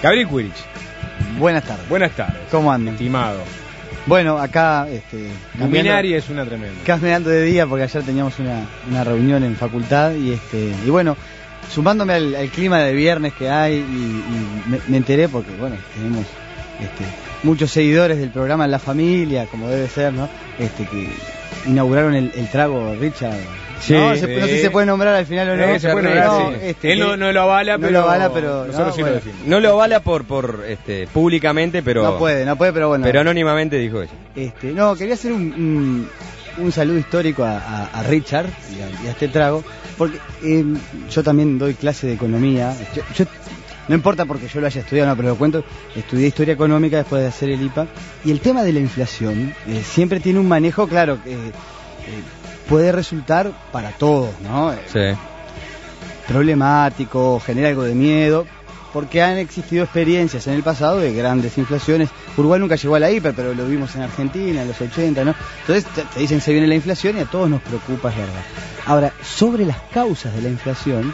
Gabriel Quirich. Buenas tardes. Buenas tardes. ¿Cómo andan? Estimado. Bueno, acá... Luminaria es una tremenda. Caminando de día porque ayer teníamos una reunión en facultad y bueno, sumándome al clima de viernes que hay y me enteré porque, bueno, tenemos muchos seguidores del programa en la familia, como debe ser, ¿no? Que inauguraron el trago Richard. Sí, no sé si se puede nombrar al final o no. Se puede nombrar, sí. Él no lo avala, pero nosotros sí lo decimos. No lo avala por públicamente, pero... No puede, pero bueno. Pero anónimamente dijo eso. No, quería hacer un saludo histórico a Richard y a este trago, porque yo también doy clase de economía. Yo no importa porque yo lo haya estudiado, no, pero lo cuento, estudié historia económica después de hacer el IPA, y el tema de la inflación siempre tiene un manejo, claro, puede resultar para todos, ¿no? Sí. Problemático, genera algo de miedo, porque han existido experiencias en el pasado de grandes inflaciones. Uruguay nunca llegó a la hiper, pero lo vimos en Argentina en los 80, ¿no? Entonces te dicen se viene la inflación y a todos nos preocupa, es verdad. Ahora, sobre las causas de la inflación,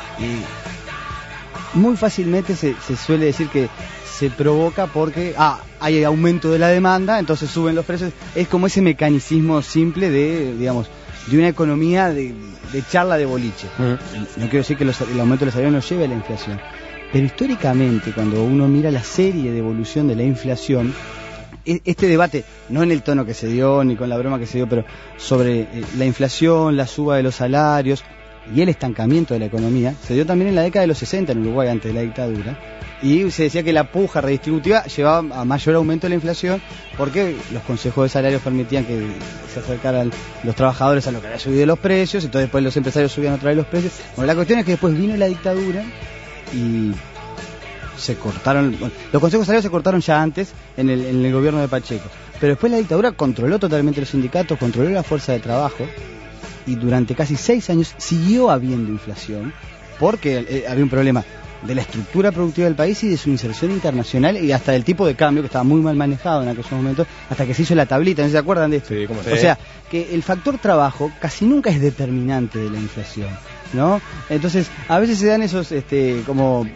muy fácilmente se suele decir que se provoca porque hay aumento de la demanda, entonces suben los precios. Es como ese mecanismo simple de una economía de charla de boliche. No quiero decir que el aumento de los salarios nos lleve a la inflación, pero históricamente, cuando uno mira la serie de evolución de la inflación, este debate, no en el tono que se dio ni con la broma que se dio, pero sobre la inflación, la suba de los salarios y el estancamiento de la economía, se dio también en la década de los 60 en Uruguay, antes de la dictadura, y se decía que la puja redistributiva llevaba a mayor aumento de la inflación porque los consejos de salarios permitían que se acercaran los trabajadores a lo que había subido los precios, entonces después los empresarios subían otra vez los precios. Bueno, la cuestión es que después vino la dictadura y se cortaron, los consejos de salarios se cortaron ya antes en el gobierno de Pacheco, pero después la dictadura controló totalmente los sindicatos, controló la fuerza de trabajo, y durante casi 6 años siguió habiendo inflación porque había un problema de la estructura productiva del país y de su inserción internacional y hasta del tipo de cambio, que estaba muy mal manejado en aquellos momentos, hasta que se hizo la tablita. ¿No se acuerdan de esto? Sí, ¿cómo se O sea, que el factor trabajo casi nunca es determinante de la inflación, ¿no? Entonces, a veces se dan esos, como...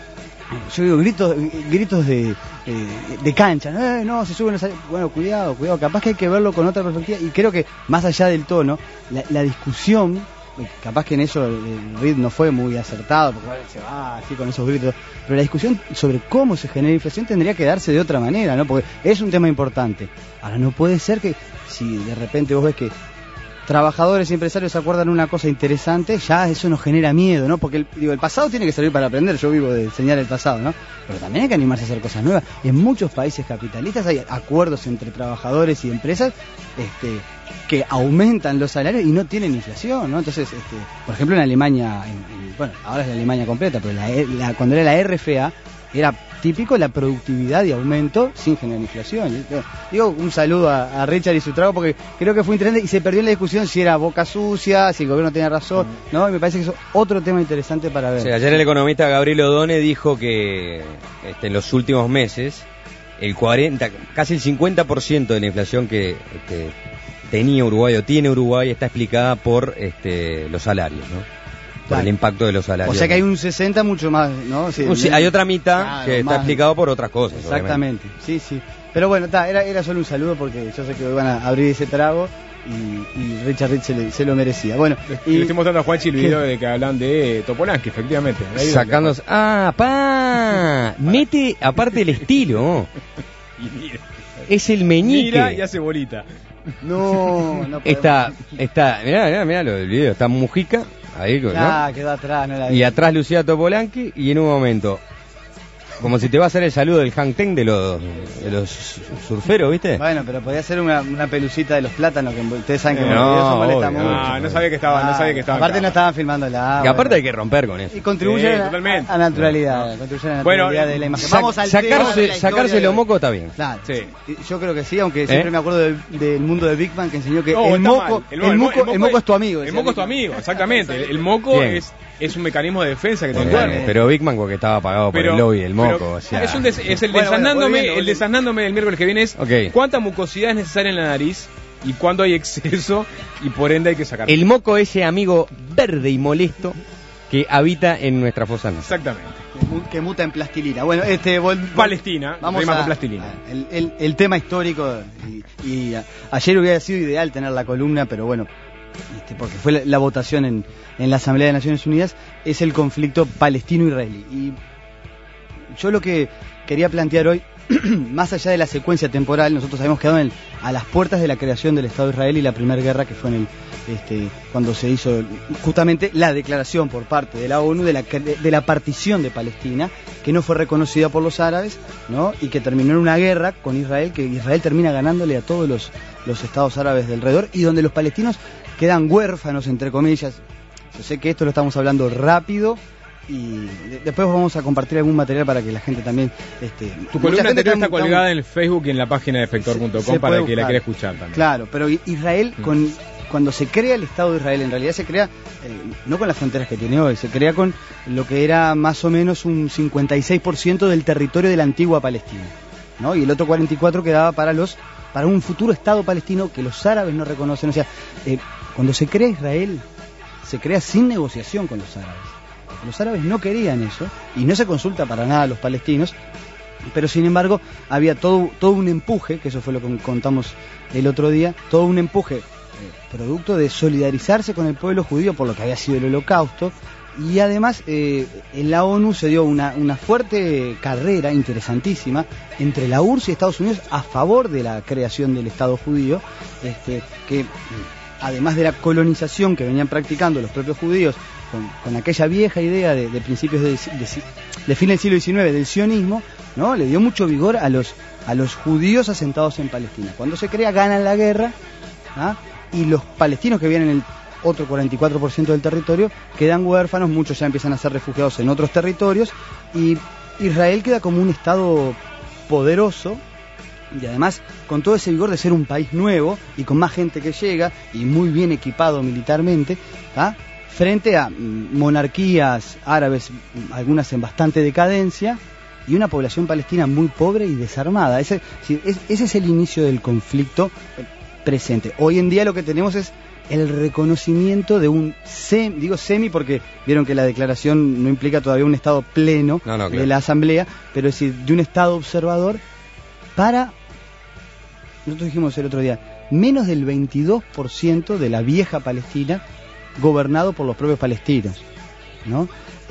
Yo digo, gritos de cancha, no, se suben los salarios. Bueno, cuidado, capaz que hay que verlo con otra perspectiva, y creo que más allá del tono, la discusión, capaz que en eso el RID no fue muy acertado, porque se va así con esos gritos, pero la discusión sobre cómo se genera inflación tendría que darse de otra manera, ¿no? Porque es un tema importante. Ahora, no puede ser que si de repente vos ves que trabajadores y empresarios se acuerdan una cosa interesante, ya eso nos genera miedo, ¿no? Porque el pasado tiene que servir para aprender, yo vivo de enseñar el pasado, ¿no? Pero también hay que animarse a hacer cosas nuevas. En muchos países capitalistas hay acuerdos entre trabajadores y empresas que aumentan los salarios y no tienen inflación, ¿no? Entonces, por ejemplo, en Alemania, bueno, ahora es la Alemania completa, pero cuando era la RFA, era típico la productividad y aumento sin generar inflación. Digo, un saludo a Richard y su trago, porque creo que fue interesante y se perdió en la discusión si era boca sucia, si el gobierno tenía razón, ¿no? Y me parece que eso es otro tema interesante para ver. Sí, ayer el economista Gabriel Odone dijo que en los últimos meses casi el 50% de la inflación que tenía Uruguay o tiene Uruguay está explicada por los salarios, ¿no? Por el impacto de los salarios. O sea que hay un 60 mucho más, ¿no? Sí, hay otra mitad que está explicado por otras cosas. Exactamente, obviamente. Sí. Pero bueno, era solo un saludo porque yo sé que van a abrir ese trago y Richard se lo merecía. Bueno, y le estoy mostrando a Juanchi el video de que hablan de Topolansky, efectivamente. Sacándose... mete aparte el estilo. Es el meñique. Mira y hace bolita. No está, mirá lo del video, está Mujica ahí, ¿no? Quedó atrás, no la vi. Y atrás Lucía Topolansky, y en un momento, como si te va a hacer el saludo del hang ten de los surferos, ¿viste? Bueno, pero podía ser una pelucita de los plátanos, que ustedes saben que eso molesta mucho. No sabía que estaba. Aparte no estaban filmando la agua. Y aparte hay que romper con eso. Y contribuye a la naturalidad. De la imagen. Vamos al sacarse los mocos está bien. Claro. Sí. Yo creo que sí, aunque siempre me acuerdo del mundo de Big Bang, que enseñó que el moco es tu amigo. El moco es tu amigo, exactamente. El moco es un mecanismo de defensa que te duerme. Pero Big Bang porque estaba pagado por el lobby del moco. O sea. Es el desasnándome del miércoles que viene es cuánta mucosidad es necesaria en la nariz y cuándo hay exceso y por ende hay que sacar. El moco, ese amigo verde y molesto que habita en nuestra fosa nasal. Exactamente. que muta en plastilina. Bueno, Palestina, vamos con plastilina. El tema histórico, y ayer hubiera sido ideal tener la columna, pero bueno, porque fue la votación en la Asamblea de Naciones Unidas, es el conflicto palestino-israelí. Y yo lo que quería plantear hoy, más allá de la secuencia temporal, nosotros habíamos quedado a las puertas de la creación del Estado de Israel y la primera guerra, que fue cuando se hizo justamente la declaración por parte de la ONU de la partición de Palestina, que no fue reconocida por los árabes, ¿no? Y que terminó en una guerra con Israel, que Israel termina ganándole a todos los estados árabes de alrededor, y donde los palestinos quedan huérfanos, entre comillas. Yo sé que esto lo estamos hablando rápido, y después vamos a compartir algún material para que la gente también tu columna anterior está colgada en el Facebook y en la página de Efector.com para el que la quiera escuchar también. Claro, pero Israel cuando se crea el Estado de Israel, en realidad se crea no con las fronteras que tiene hoy, se crea con lo que era más o menos un 56% del territorio de la antigua Palestina, ¿no? Y el otro 44% quedaba para un futuro Estado palestino que los árabes no reconocen. O sea, cuando se crea Israel, se crea sin negociación con los árabes. Los árabes no querían eso, y no se consulta para nada a los palestinos, pero sin embargo había todo un empuje, que eso fue lo que contamos el otro día, todo un empuje producto de solidarizarse con el pueblo judío por lo que había sido el Holocausto, y además en la ONU se dio una fuerte carrera interesantísima entre la URSS y Estados Unidos a favor de la creación del Estado judío, que además de la colonización que venían practicando los propios judíos con aquella vieja idea de principios de fin del siglo XIX del sionismo, ¿no? Le dio mucho vigor a los judíos asentados en Palestina. Cuando se crea, ganan la guerra, ¿ah? Y los palestinos que viven en el otro 44% del territorio quedan huérfanos, muchos ya empiezan a ser refugiados en otros territorios, y Israel queda como un Estado poderoso, y además con todo ese vigor de ser un país nuevo y con más gente que llega y muy bien equipado militarmente, ¿ah? Frente a monarquías árabes, algunas en bastante decadencia, y una población palestina muy pobre y desarmada. Ese es el inicio del conflicto presente. Hoy en día lo que tenemos es el reconocimiento de un semi, porque vieron que la declaración no implica todavía un Estado pleno de la Asamblea, pero es decir, de un Estado observador para, nosotros dijimos el otro día, menos del 22% de la vieja Palestina gobernado por los propios palestinos, ¿no?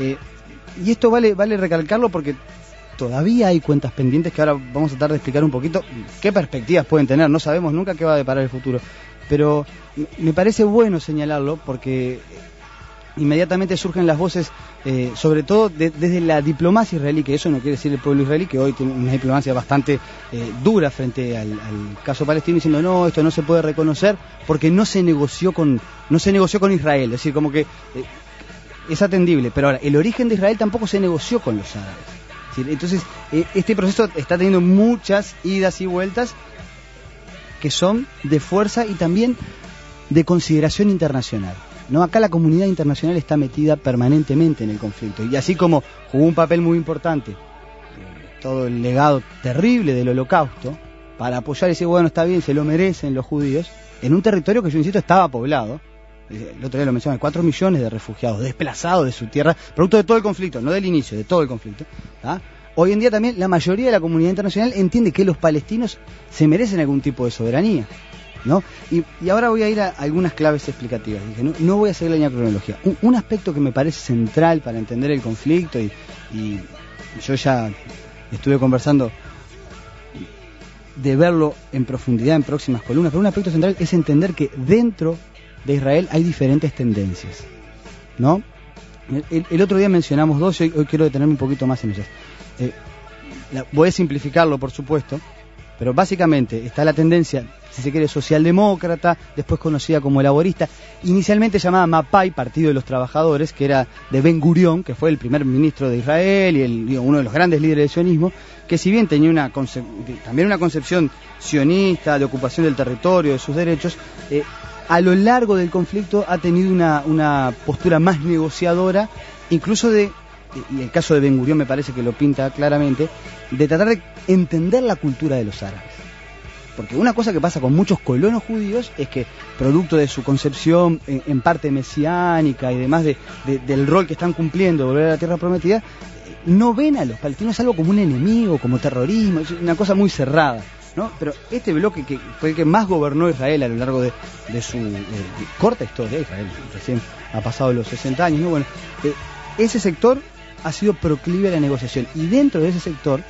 Y esto vale recalcarlo porque todavía hay cuentas pendientes que ahora vamos a tratar de explicar un poquito qué perspectivas pueden tener. No sabemos nunca qué va a deparar el futuro, pero me parece bueno señalarlo porque inmediatamente surgen las voces, sobre todo desde la diplomacia israelí, que eso no quiere decir el pueblo israelí, que hoy tiene una diplomacia bastante dura frente al caso palestino, diciendo no, esto no se puede reconocer porque no se negoció con Israel. Es decir, como que es atendible, pero ahora el origen de Israel tampoco se negoció con los árabes. Entonces este proceso está teniendo muchas idas y vueltas que son de fuerza y también de consideración internacional, ¿no? Acá la comunidad internacional está metida permanentemente en el conflicto, y así como jugó un papel muy importante todo el legado terrible del Holocausto para apoyar y decir, bueno, está bien, se lo merecen los judíos, en un territorio que yo insisto estaba poblado. El otro día lo mencioné, 4 millones de refugiados desplazados de su tierra, producto de todo el conflicto, no del inicio, de todo el conflicto, ¿ah? Hoy en día también la mayoría de la comunidad internacional entiende que los palestinos se merecen algún tipo de soberanía, ¿no? Y ahora voy a ir a algunas claves explicativas. Dije, no voy a seguir la línea de cronología. Un aspecto que me parece central para entender el conflicto, y yo ya estuve conversando de verlo en profundidad en próximas columnas, pero un aspecto central es entender que dentro de Israel hay diferentes tendencias, ¿no? El otro día mencionamos dos, y hoy quiero detenerme un poquito más en ellas. Voy a simplificarlo, por supuesto, pero básicamente está la tendencia, si se quiere, socialdemócrata, después conocida como laborista, inicialmente llamada Mapai, Partido de los Trabajadores, que era de Ben Gurión, que fue el primer ministro de Israel y uno de los grandes líderes del sionismo, que si bien tenía también una concepción sionista de ocupación del territorio, de sus derechos, a lo largo del conflicto ha tenido una postura más negociadora, incluso y el caso de Ben Gurión me parece que lo pinta claramente, de tratar de entender la cultura de los árabes. Porque una cosa que pasa con muchos colonos judíos es que, producto de su concepción en parte mesiánica y demás del rol que están cumpliendo de volver a la tierra prometida, no ven a los palestinos algo como un enemigo, como terrorismo, es una cosa muy cerrada, ¿no? Pero este bloque que fue el que más gobernó Israel a lo largo de su corta historia, Israel recién ha pasado los 60 años, ¿no? Bueno, ese sector ha sido proclive a la negociación, y dentro de ese sector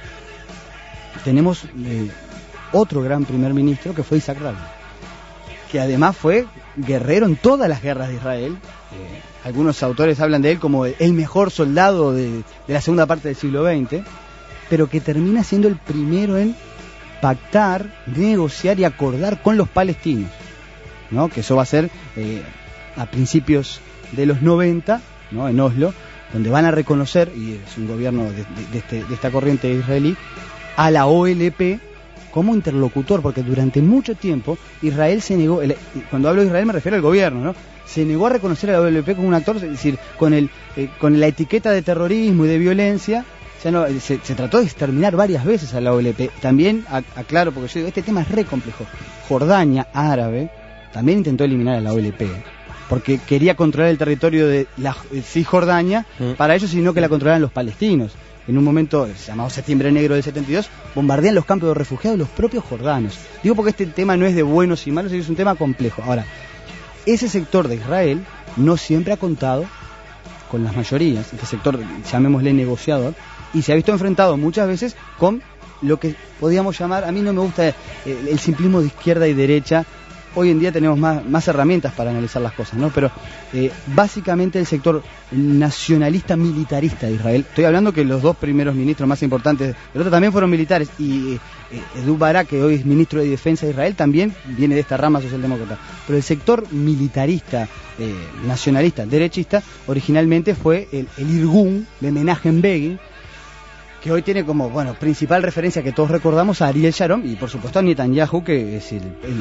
tenemos otro gran primer ministro que fue Isaac Rabin, que además fue guerrero en todas las guerras de Israel. Algunos autores hablan de él como el mejor soldado de la segunda parte del siglo XX, pero que termina siendo el primero en pactar, negociar y acordar con los palestinos, ¿no? Que eso va a ser a principios de los 90, ¿no? En Oslo, donde van a reconocer, y es un gobierno de esta corriente israelí, a la OLP como interlocutor, porque durante mucho tiempo Israel se negó, cuando hablo de Israel me refiero al gobierno, ¿no? Se negó a reconocer a la OLP como un actor, es decir, con la etiqueta de terrorismo y de violencia. Ya no, se trató de exterminar varias veces a la OLP. También, aclaro, porque yo digo, este tema es re complejo. Jordania, árabe, también intentó eliminar a la OLP, porque quería controlar el territorio de la Cisjordania para ellos, sino que la controlaran los palestinos. En un momento llamado Septiembre Negro del 72, bombardean los campos de refugiados los propios jordanos. Digo porque este tema no es de buenos y malos, es un tema complejo. Ahora, ese sector de Israel no siempre ha contado con las mayorías, este sector, llamémosle negociador, y se ha visto enfrentado muchas veces con lo que podríamos llamar, a mí no me gusta el simplismo de izquierda y derecha. Hoy en día tenemos más herramientas para analizar las cosas, ¿no? Pero básicamente el sector nacionalista militarista de Israel, estoy hablando que los dos primeros ministros más importantes del otro también fueron militares, y Ehud Barak, que hoy es ministro de Defensa de Israel, también viene de esta rama socialdemócrata. Pero el sector militarista, nacionalista, derechista, originalmente fue el Irgun de Menachem Begin, que hoy tiene como, principal referencia que todos recordamos a Ariel Sharon y por supuesto a Netanyahu, que es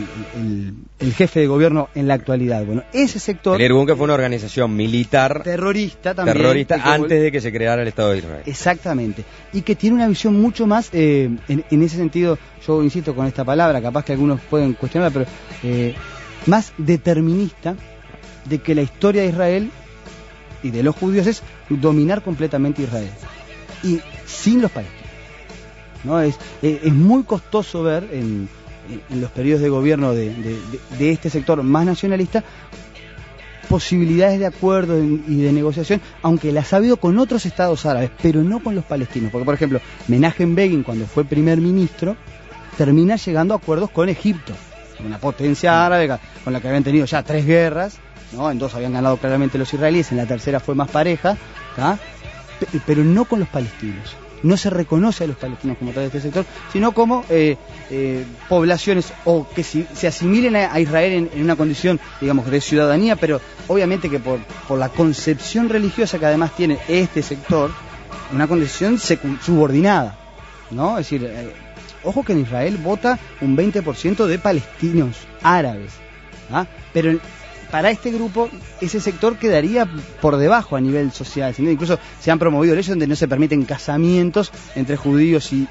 el jefe de gobierno en la actualidad. Bueno, ese sector... El Irgun, que fue una organización militar... Terrorista también. Terrorista antes de que se creara el Estado de Israel. Exactamente. Y que tiene una visión mucho más, en ese sentido, yo insisto con esta palabra, capaz que algunos pueden cuestionarla, pero más determinista, de que la historia de Israel y de los judíos es dominar completamente Israel. Y sin los palestinos, ¿no? Es muy costoso ver en los periodos de gobierno de este sector más nacionalista posibilidades de acuerdo y de negociación, aunque las ha habido con otros estados árabes, pero no con los palestinos. Porque, por ejemplo, Menachem Begin, cuando fue primer ministro, termina llegando a acuerdos con Egipto, una potencia árabe con la que habían tenido ya 3 guerras, ¿no? En 2 habían ganado claramente los israelíes, en la tercera fue más pareja, ¿tá? Pero no con los palestinos. No se reconoce a los palestinos como tal de este sector, sino como poblaciones o que se asimilen a Israel en una condición, digamos, de ciudadanía, pero obviamente que por la concepción religiosa que además tiene este sector, una condición subordinada, ¿no? Es decir, ojo que en Israel vota un 20% de palestinos árabes, ¿ah? Pero para este grupo, ese sector quedaría por debajo a nivel social, ¿sí? Incluso se han promovido leyes donde no se permiten casamientos entre judíos y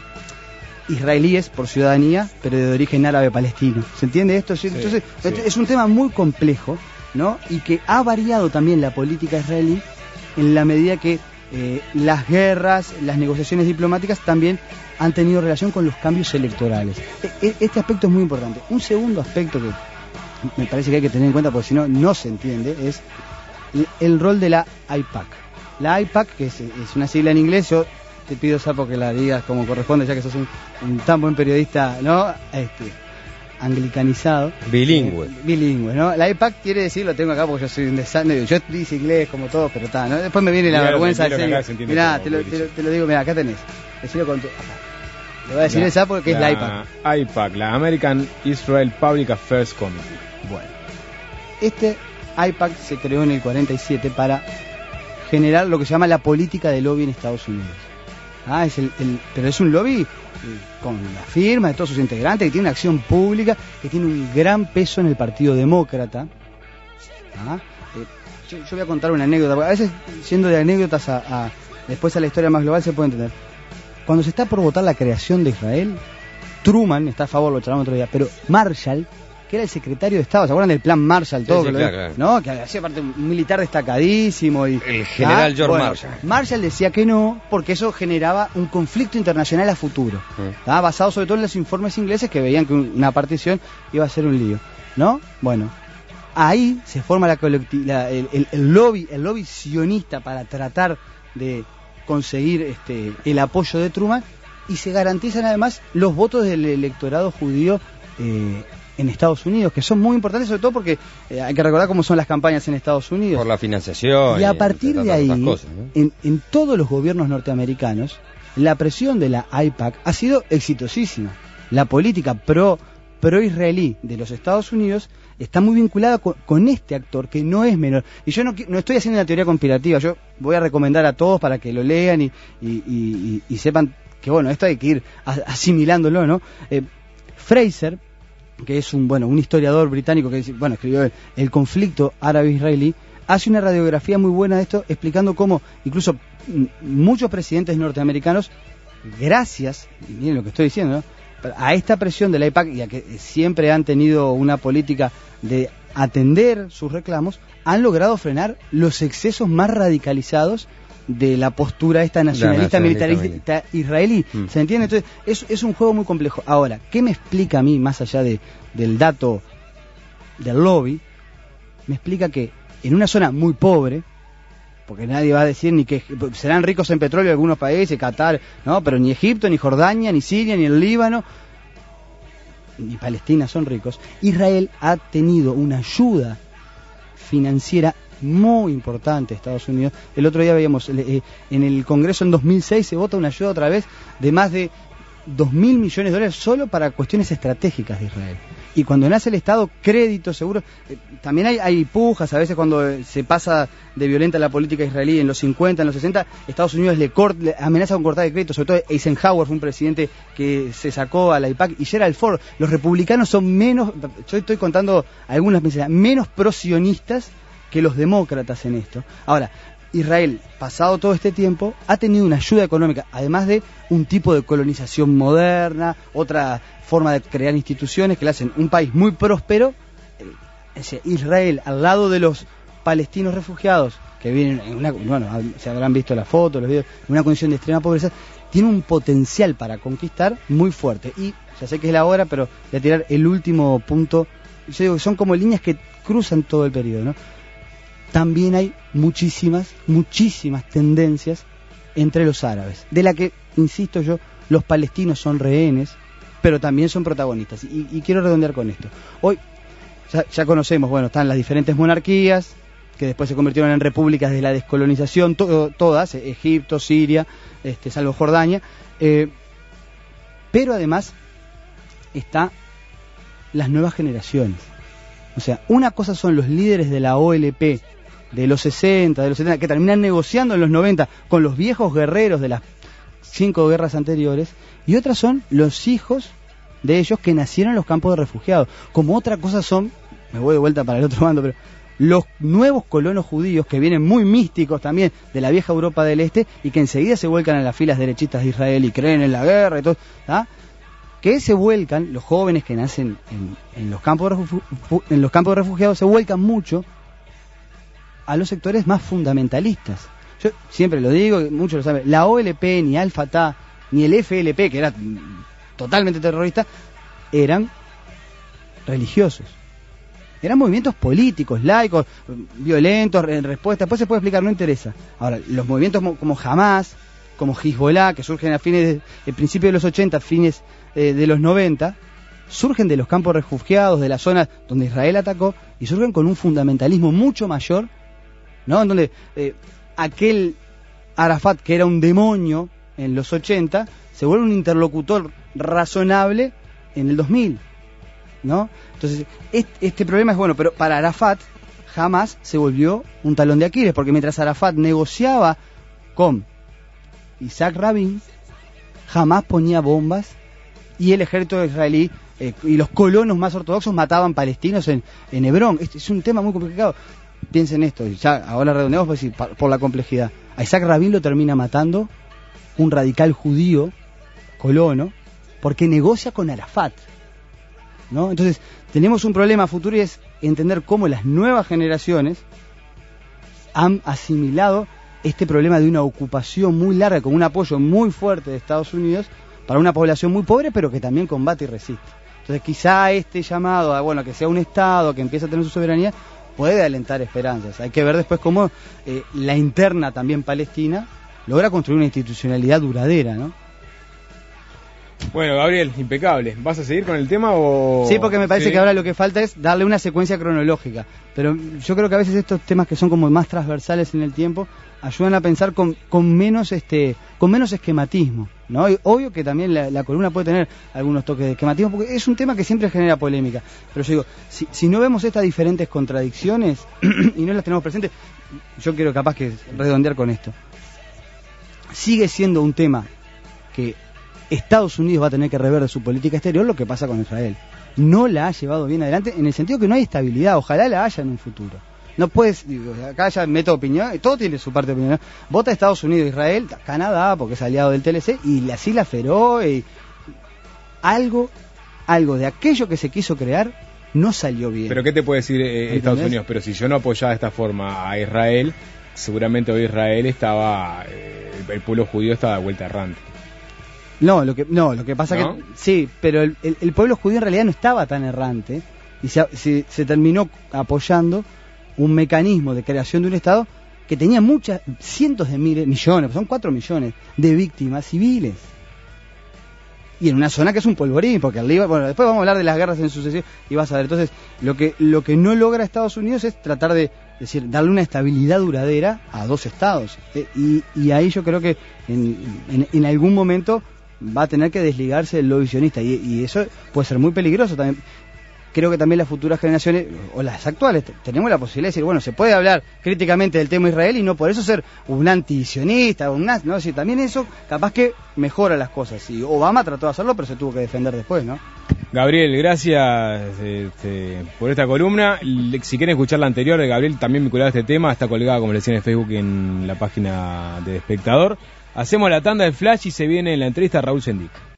israelíes por ciudadanía, pero de origen árabe palestino. ¿Se entiende esto? Sí, entonces, sí. Es un tema muy complejo, ¿no? Y que ha variado también la política israelí en la medida que las guerras, las negociaciones diplomáticas también han tenido relación con los cambios electorales. Este aspecto es muy importante. Un segundo aspecto que me parece que hay que tener en cuenta, porque si no, no se entiende, es el rol de la AIPAC. La AIPAC, que es una sigla en inglés, yo te pido, Sapo, que la digas como corresponde, ya que sos un tan buen periodista, ¿no? Anglicanizado. Bilingüe, ¿no? La AIPAC quiere decir, lo tengo acá porque yo soy un desastre, yo dice inglés como todos, pero está, ¿no? Después me viene la vergüenza de decir, mirá, te lo digo, mirá, acá tenés. Decirlo con tu... Le voy a decir el Sapo que es la AIPAC. AIPAC, la American Israel Public Affairs Committee. Bueno, este AIPAC se creó en el 47 para generar lo que se llama la política de lobby en Estados Unidos. Pero es un lobby con la firma de todos sus integrantes, que tiene una acción pública, que tiene un gran peso en el Partido Demócrata. Yo voy a contar una anécdota, porque a veces, siendo de anécdotas después a la historia más global, se puede entender. Cuando se está por votar la creación de Israel, Truman está a favor, lo charlamos otro día, pero Marshall que era el secretario de Estado, ¿se acuerdan del plan Marshall? Todo, sí, claro. ¿no? Que hacía parte un militar destacadísimo. Y, el general George Marshall. Marshall decía que no, porque eso generaba un conflicto internacional a futuro, basado sobre todo en los informes ingleses que veían que una partición iba a ser un lío, ¿no? Bueno, ahí se forma el lobby sionista para tratar de conseguir el apoyo de Truman, y se garantizan además los votos del electorado judío en Estados Unidos, que son muy importantes, sobre todo porque hay que recordar cómo son las campañas en Estados Unidos. Por la financiación. Y a partir de ahí, cosas, ¿no? en todos los gobiernos norteamericanos, la presión de la AIPAC ha sido exitosísima. La política pro-israelí de los Estados Unidos está muy vinculada con este actor, que no es menor. Y yo no estoy haciendo una teoría conspirativa, yo voy a recomendar a todos para que lo lean y sepan que, bueno, esto hay que ir asimilándolo, ¿no? Fraser, que es un historiador británico que escribió el conflicto árabe-israelí, hace una radiografía muy buena de esto, explicando cómo incluso muchos presidentes norteamericanos, gracias, y miren lo que estoy diciendo, ¿no?, a esta presión de la AIPAC, y a que siempre han tenido una política de atender sus reclamos, han logrado frenar los excesos más radicalizados de la postura esta nacionalista militarista israelí. ¿Se entiende? Entonces es un juego muy complejo. Ahora, ¿qué me explica a mí, más allá del dato del lobby? Me explica que en una zona muy pobre, porque nadie va a decir ni que serán ricos en petróleo algunos países, Qatar, no, pero ni Egipto, ni Jordania, ni Siria, ni el Líbano, ni Palestina son ricos. Israel ha tenido una ayuda financiera muy importante de Estados Unidos. El otro día veíamos en el Congreso en 2006 se vota una ayuda otra vez de más de 2.000 millones de dólares solo para cuestiones estratégicas de Israel. Y cuando nace el Estado, crédito seguro. También hay pujas, a veces cuando se pasa de violenta la política israelí en los 50, en los 60, Estados Unidos le amenaza con cortar el crédito. Sobre todo Eisenhower fue un presidente que se sacó a la AIPAC, y Gerald Ford. Los republicanos son menos, yo estoy contando algunas mensajes, menos pro-sionistas que los demócratas en esto. Ahora, Israel, pasado todo este tiempo, ha tenido una ayuda económica, además de un tipo de colonización moderna, otra forma de crear instituciones que le hacen un país muy próspero. Israel, al lado de los palestinos refugiados, que vienen en se habrán visto las fotos, los videos, en una condición de extrema pobreza, tiene un potencial para conquistar muy fuerte. Y ya sé que es la hora, pero voy a tirar el último punto. Yo digo que son como líneas que cruzan todo el periodo, ¿no? También hay muchísimas tendencias entre los árabes, de la que, insisto yo, los palestinos son rehenes, pero también son protagonistas. Y quiero redondear con esto. Hoy ya conocemos, están las diferentes monarquías, que después se convirtieron en repúblicas de la descolonización, todas, Egipto, Siria, salvo Jordania, pero además está las nuevas generaciones. O sea, una cosa son los líderes de la OLP de los 60, de los 70, que terminan negociando en los 90 con los viejos guerreros de las 5 guerras anteriores, y otras son los hijos de ellos que nacieron en los campos de refugiados. Como otra cosa son, me voy de vuelta para el otro bando, pero los nuevos colonos judíos que vienen muy místicos también de la vieja Europa del Este, y que enseguida se vuelcan en las filas derechistas de Israel y creen en la guerra y todo, que se vuelcan, los jóvenes que nacen en los campos de refugiados se vuelcan mucho a los sectores más fundamentalistas. Yo siempre lo digo, muchos lo saben, la OLP, ni Al-Fatah, ni el FLP, que era totalmente terrorista, eran religiosos. Eran movimientos políticos, laicos, violentos, en respuesta. Después se puede explicar, no interesa. Ahora, los movimientos como Hamas, como Hezbollah, que surgen a fines del principio de los 80, fines de los 90, surgen de los campos refugiados, de las zonas donde Israel atacó, y surgen con un fundamentalismo mucho mayor, ¿no? En donde aquel Arafat, que era un demonio en los 80, se vuelve un interlocutor razonable en el 2000, ¿no? Entonces, este problema es pero para Arafat jamás se volvió un talón de Aquiles, porque mientras Arafat negociaba con Isaac Rabin, jamás ponía bombas, y el ejército israelí y los colonos más ortodoxos mataban palestinos en Hebrón. Es un tema muy complicado. Piensen esto, ya ahora redondeamos por la complejidad. A Isaac Rabin lo termina matando un radical judío colono porque negocia con Arafat. ¿no? Entonces, tenemos un problema futuro y es entender cómo las nuevas generaciones han asimilado este problema de una ocupación muy larga, con un apoyo muy fuerte de Estados Unidos para una población muy pobre, pero que también combate y resiste. Entonces, quizá este llamado a, bueno, que sea un Estado que empiece a tener su soberanía, puede alentar esperanzas. Hay que ver después cómo la interna también palestina logra construir una institucionalidad duradera, ¿no? Bueno, Gabriel, impecable. ¿Vas a seguir con el tema o...? Sí, porque me parece que ahora lo que falta es darle una secuencia cronológica. Pero yo creo que a veces estos temas que son como más transversales en el tiempo ayudan a pensar con menos esquematismo, ¿no? Y obvio que también la columna puede tener algunos toques de esquematismo, porque es un tema que siempre genera polémica. Pero yo digo, si no vemos estas diferentes contradicciones y no las tenemos presentes, yo quiero capaz que redondear con esto. Sigue siendo un tema que Estados Unidos va a tener que rever de su política exterior lo que pasa con Israel. No la ha llevado bien adelante en el sentido que no hay estabilidad, ojalá la haya en un futuro. No puedes, acá ya meto opinión, todo tiene su parte de opinión. Vota Estados Unidos, Israel, Canadá, porque es aliado del TLC, y las Islas Feroe, algo de aquello que se quiso crear no salió bien. Pero ¿qué te puede decir Estados Unidos? Pero si yo no apoyaba de esta forma a Israel, seguramente hoy Israel estaba, el pueblo judío estaba de vuelta errante. No, lo que pasa ¿no? Que sí, pero el pueblo judío en realidad no estaba tan errante y se terminó apoyando un mecanismo de creación de un Estado que tenía cientos de millones, son 4 millones de víctimas civiles. Y en una zona que es un polvorín, porque el Líbano, bueno, después vamos a hablar de las guerras en sucesión y vas a ver. Entonces, lo que no logra Estados Unidos es tratar de darle una estabilidad duradera a dos estados. Y ahí yo creo que en algún momento va a tener que desligarse del lobby sionista y eso puede ser muy peligroso también. Creo que también las futuras generaciones, o las actuales, tenemos la posibilidad de decir, bueno, se puede hablar críticamente del tema Israel y no por eso ser un antisionista, ¿no? Si también eso capaz que mejora las cosas. Y Obama trató de hacerlo, pero se tuvo que defender después, ¿no? Gabriel, gracias por esta columna. Si quieren escuchar la anterior de Gabriel, también vinculada a este tema, está colgada, como le decía en Facebook, en la página de Espectador. Hacemos la tanda de Flash y se viene la entrevista a Raúl Sendic.